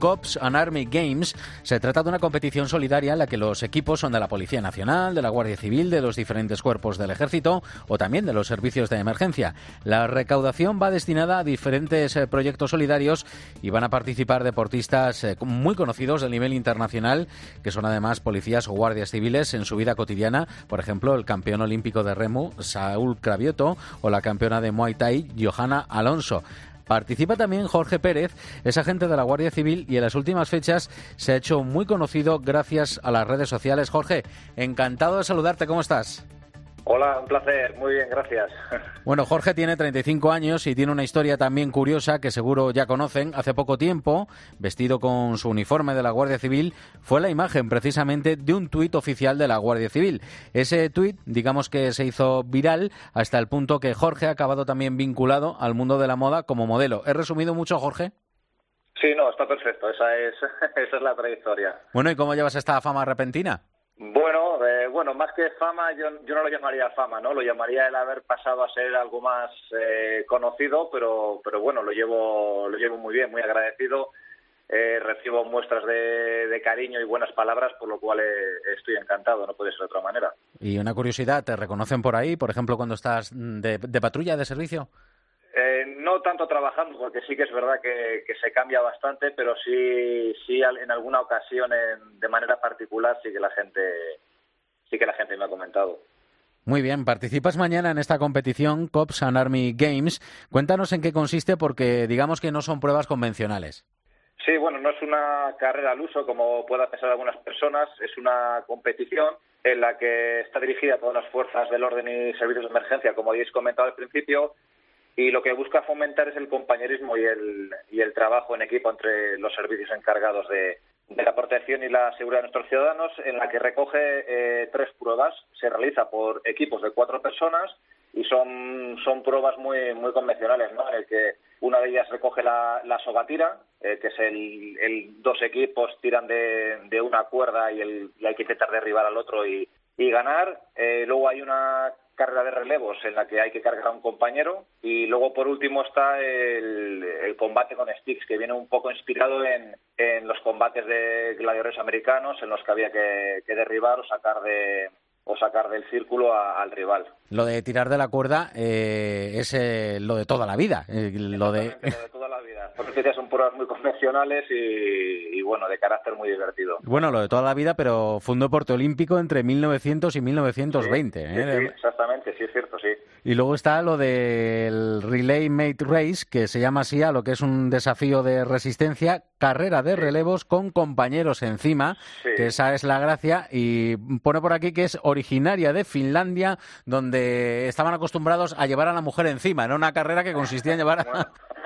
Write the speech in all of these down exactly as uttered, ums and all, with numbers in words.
Cops and Army Games. Se trata de una competición solidaria en la que los equipos son de la Policía Nacional, de la Guardia Civil, de los diferentes cuerpos del Ejército o también de los servicios de emergencia. La recaudación va destinada a diferentes eh, proyectos solidarios y van a participar deportistas eh, muy conocidos del nivel internacional, que son además policías o guardias civiles en su vida cotidiana. Por ejemplo, el campeón olímpico de remo, Saúl Cravioto, o la campeona de Muay Thai, Johanna Alonso. Participa también Jorge Pérez, es agente de la Guardia Civil y en las últimas fechas se ha hecho muy conocido gracias a las redes sociales. Jorge, encantado de saludarte, ¿cómo estás? Hola, un placer, muy bien, gracias. Bueno, Jorge tiene treinta y cinco años y tiene una historia también curiosa que seguro ya conocen. Hace poco tiempo, vestido con su uniforme de la Guardia Civil, fue la imagen precisamente de un tuit oficial de la Guardia Civil. Ese tuit, digamos que se hizo viral hasta el punto que Jorge ha acabado también vinculado al mundo de la moda como modelo. ¿He resumido mucho, Jorge? Sí, no, está perfecto, esa es, esa es la trayectoria. Bueno, ¿y cómo llevas esta fama repentina? Bueno, eh, bueno, más que fama, yo, yo no lo llamaría fama, ¿no? Lo llamaría el haber pasado a ser algo más eh, conocido, pero, pero bueno, lo llevo, lo llevo muy bien, muy agradecido. Eh, recibo muestras de, de cariño y buenas palabras, por lo cual eh, estoy encantado, no puede ser de otra manera. Y una curiosidad, ¿te reconocen por ahí, por ejemplo, cuando estás de, de patrulla, de servicio? Eh, no tanto trabajando, porque sí que es verdad que, que se cambia bastante, pero sí, sí en alguna ocasión, en, de manera particular, sí que la gente, sí que la gente me ha comentado. Muy bien, participas mañana en esta competición Cops and Army Games. Cuéntanos en qué consiste, porque digamos que no son pruebas convencionales. Sí, bueno, no es una carrera al uso, como pueda pensar algunas personas, es una competición en la que está dirigida a todas las fuerzas del orden y servicios de emergencia, como habéis comentado al principio. Y lo que busca fomentar es el compañerismo y el, y el trabajo en equipo entre los servicios encargados de, de la protección y la seguridad de nuestros ciudadanos, en la que recoge eh, tres pruebas. Se realiza por equipos de cuatro personas y son, son pruebas muy, muy convencionales, ¿no? En el que una de ellas recoge la, la sogatira, eh, que es el, el dos equipos tiran de, de una cuerda y, el, y hay que intentar derribar al otro y, y ganar. Eh, luego hay una carrera de relevos en la que hay que cargar a un compañero y luego por último está el, el combate con sticks, que viene un poco inspirado en, en los combates de gladiadores americanos en los que había que, que derribar o sacar de o sacar del círculo a, al rival. Lo de tirar de la cuerda eh, es eh, lo de toda la vida. Eh, lo, de... lo de toda la vida. Por eso son pruebas muy convencionales y, y, bueno, de carácter muy divertido. Bueno, lo de toda la vida, pero fue un deporte olímpico entre mil novecientos y mil novecientos veinte. Sí, ¿eh? sí, exactamente, sí es cierto, sí. Y luego está lo del Relay Mate Race, que se llama así a lo que es un desafío de resistencia, carrera de relevos con compañeros encima, sí. Que esa es la gracia, y pone por aquí que es originaria de Finlandia, donde estaban acostumbrados a llevar a la mujer encima, era una carrera que consistía en llevar a... Bueno,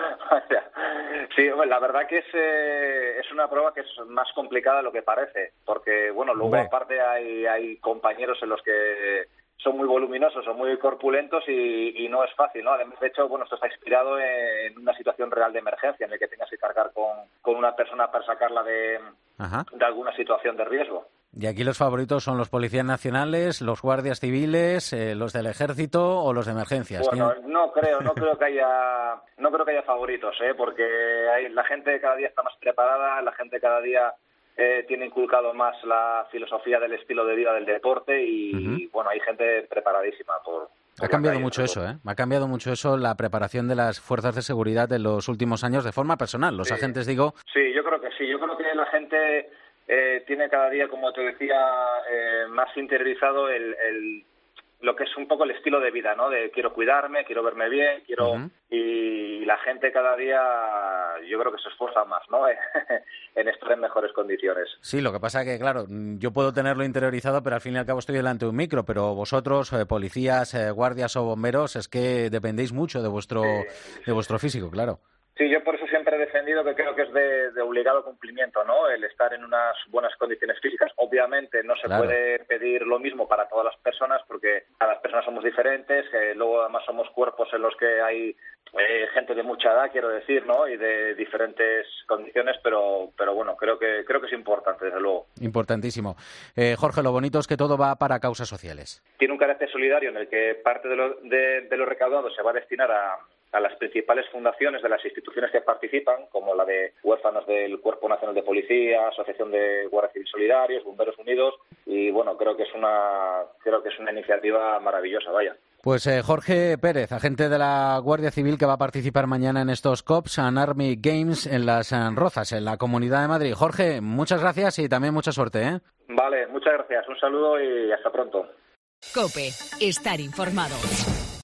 sí, la verdad que es, eh, es una prueba que es más complicada de lo que parece, porque, bueno, luego Hombre. aparte hay, hay compañeros en los que son muy voluminosos o muy corpulentos y, y no es fácil, ¿no? Además, de hecho, bueno, esto está inspirado en una situación real de emergencia en la que tengas que cargar con, con una persona para sacarla de, de alguna situación de riesgo. Y aquí los favoritos son los policías nacionales, los guardias civiles, eh, los del ejército o los de emergencias. Bueno, no creo, no creo que haya, no creo que haya favoritos, ¿eh? Porque hay, la gente cada día está más preparada, la gente cada día eh, tiene inculcado más la filosofía del estilo de vida del deporte y, uh-huh. y bueno, hay gente preparadísima por. Ha cambiado mucho eso, ¿eh? Ha cambiado mucho eso, la preparación de las fuerzas de seguridad en los últimos años de forma personal. Los sí. agentes, digo. Sí, yo creo que sí. Yo creo que la gente eh, tiene cada día, como te decía, eh, más interiorizado el, el lo que es un poco el estilo de vida, ¿no? De quiero cuidarme, quiero verme bien, quiero uh-huh. y la gente cada día yo creo que se esfuerza más, ¿no? en estar en mejores condiciones. Sí, lo que pasa es que, claro, yo puedo tenerlo interiorizado, pero al fin y al cabo estoy delante de un micro, pero vosotros, eh, policías, eh, guardias o bomberos, es que dependéis mucho de vuestro sí. de vuestro físico, claro. Sí, yo por eso siempre he defendido que creo que es de, de obligado cumplimiento, ¿no? El estar en unas buenas condiciones físicas. Obviamente no se claro. puede pedir lo mismo para todas las personas porque cada las personas somos diferentes, que luego además somos cuerpos en los que hay eh, gente de mucha edad, quiero decir, ¿no? Y de diferentes condiciones, pero pero bueno, creo que creo que es importante, desde luego. Importantísimo. Eh, Jorge, lo bonito es que todo va para causas sociales. Tiene un carácter solidario en el que parte de lo, de, de lo recaudado se va a destinar a a las principales fundaciones de las instituciones que participan, como la de Huérfanos del Cuerpo Nacional de Policía, Asociación de Guardia Civil Solidarios, Bomberos Unidos, y bueno, creo que es una creo que es una iniciativa maravillosa, vaya. Pues eh, Jorge Pérez, agente de la Guardia Civil que va a participar mañana en estos Cops and Army Games en Las Rozas, en la Comunidad de Madrid. Jorge, muchas gracias y también mucha suerte, ¿eh? Vale, muchas gracias. Un saludo y hasta pronto. COPE. Estar informado.